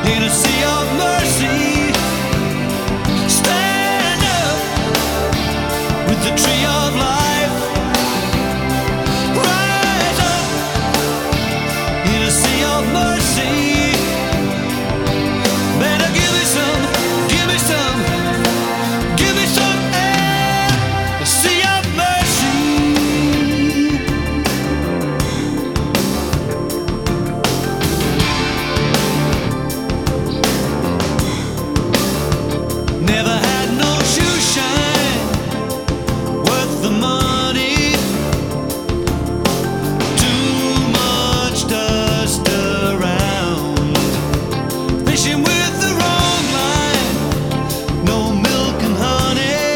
in a sea of mercy. Stand up with the tree of life. Rise up in a sea of mercy. Better give me some, give me some, give me some air. A sea of mercy. Never had no shoe shine worth the money. Too much dust around. Fishing with the wrong line. No milk and honey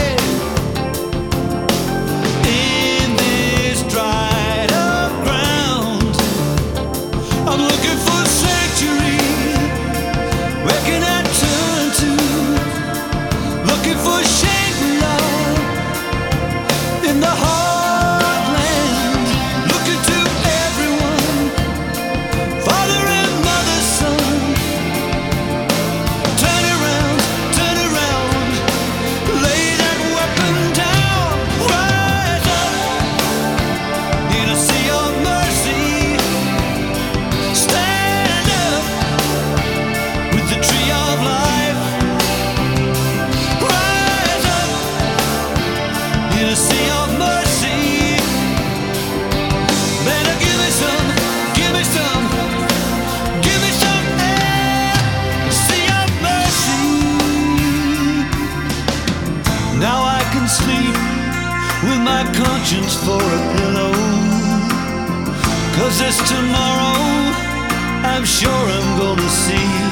in this dried up ground. I'm looking for sanctuary. Where can I turn to? Looking for Shangri-La in the heartland. Looking to everyone, father and mother, son. Turn around, lay that weapon down. Rise up in a sea of mercy. Stand up with the tree of life. Rise up in a sea of mercy. Better give me some, give me some, give me some air. A sea of mercy. Now I can sleep with my conscience for a pillow. 'Cause this tomorrow I'm sure I'm gonna see.